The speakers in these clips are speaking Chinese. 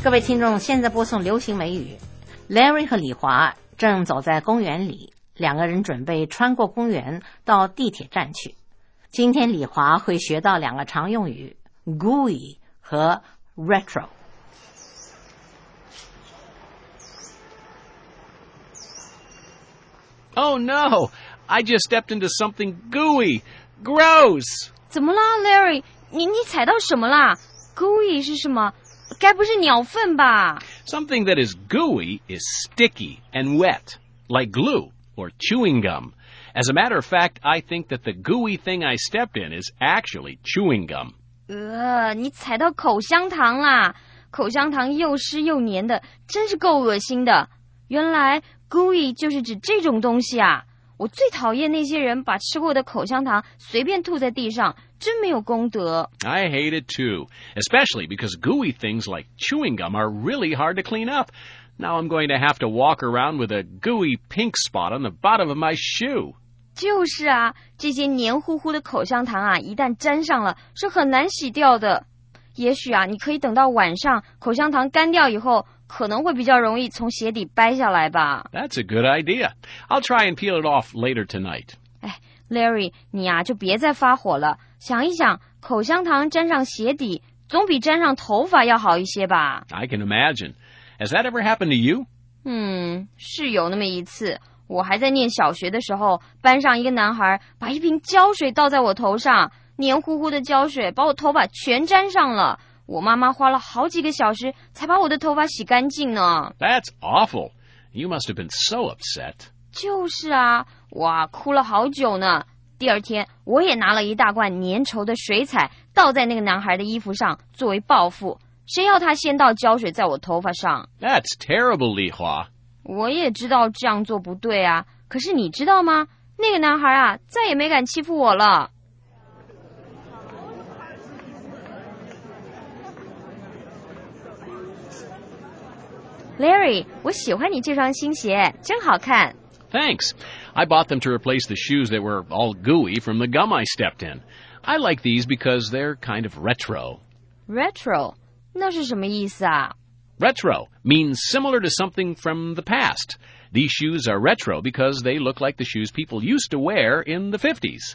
各位听众，现在播送流行美语。Larry 和李华正走在公园里，两个人准备穿过公园到地铁站去。今天李华会学到两个常用语 gooey 和 retro。 Oh no, I just stepped into something gooey. Gross! 怎么了 Larry? 你踩到什么啦？ gooey 是什么？该不是鸟粪吧？ Something that is gooey is sticky and wet, like glue or chewing gum. As a matter of fact, I think that the gooey thing I stepped in is actually chewing gum. 你踩到口香糖啦！口香糖又湿又黏的，真是够恶心的。原来 gooey 就是指这种东西啊！我最讨厌那些人把吃过的口香糖随便吐在地上，真没有公德。 I hate it too, especially because gooey things like chewing gum are really hard to clean up. Now I'm going to have to walk around with a gooey pink spot on the bottom of my shoe. 就是啊，这些黏糊糊的口香糖啊，一旦沾上了是很难洗掉的。也许啊，你可以等到晚上口香糖干掉以后，可能会比较容易从鞋底掰下来吧。 That's a good idea. I'll try and peel it off later tonight. Larry, 你啊就别再发火了。想一想，口香糖沾上鞋底，总比沾上头发要好一些吧。 I can imagine. Has that ever happened to you? 是有那么一次。我还在念小学的时候，班上一个男孩把一瓶胶水倒在我头上，黏糊糊的胶水把我头发全沾上了。我妈妈花了好几个小时才把我的头发洗干净呢。 That's awful. You must have been so upset. 就是啊，我哭了好久呢。第二天，我也拿了一大罐粘稠的水彩倒在那个男孩的衣服上作为报复。谁要他先倒胶水在我头发上？ That's terrible, Li Hua. 我也知道这样做不对啊，可是你知道吗？那个男孩啊，再也没敢欺负我了。Larry, 我喜欢你这双新鞋，真好看。 Thanks. I bought them to replace the shoes that were all gooey from the gum I stepped in. I like these because they're kind of retro. Retro, 那是什么意思啊？ Retro means similar to something from the past. These shoes are retro because they look like the shoes people used to wear in the 50s.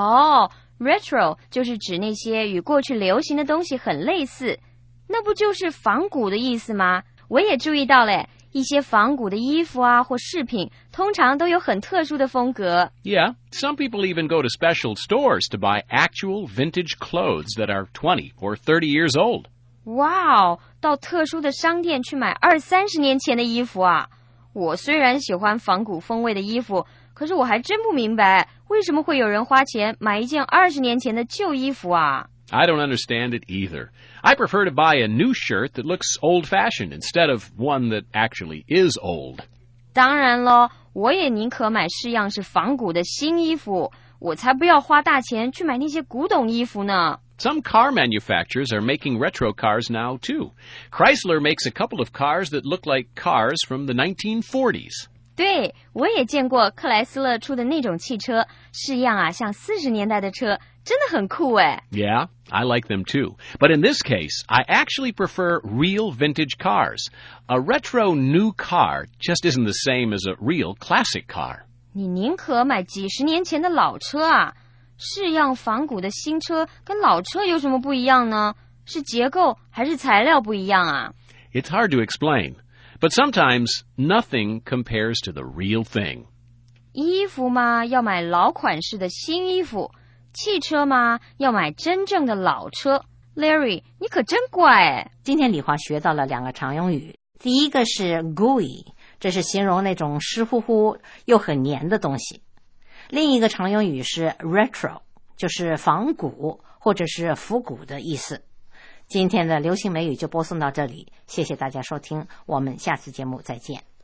Retro 就是指那些与过去流行的东西很类似，那不就是仿古的意思吗？我也注意到了，一些仿古的衣服啊或饰品，通常都有很特殊的风格。 Yeah, some people even go to special stores to buy actual vintage clothes that are 20 or 30 years old. 哇，到特殊的商店去买20-30年前的衣服啊！我虽然喜欢仿古风味的衣服，可是我还真不明白，为什么会有人花钱买一件20年前的旧衣服啊？ I don't understand it either. I prefer to buy a new shirt that looks old-fashioned instead of one that actually is old. 当然了，我也宁可买式样是仿古的新衣服，我才不要花大钱去买那些古董衣服呢。 Some car manufacturers are making retro cars now, too. Chrysler makes a couple of cars that look like cars from the 1940s. 对，我也见过克莱斯勒出的那种汽车，式样啊像40年代的车，真的很酷诶。 Yeah, I like them too. But in this case, I actually prefer real vintage cars. A retro new car just isn't the same as a real classic car. 你宁可买几十年前的老车啊？式样仿古的新车跟老车有什么不一样呢？是结构还是材料不一样啊？ It's hard to explain. But sometimes nothing compares to the real thing. 衣服嘛，要买老款式的新衣服；汽车嘛，要买真正的老车。Larry, 你可真乖诶。 今天李华学到了两个常用语，第一个是 gooey， 这是形容那种湿乎乎又很黏的东西。另一个常用语是 retro， 就是仿古或者是复古的意思。今天的流行美语就播送到这里，谢谢大家收听，我们下次节目再见。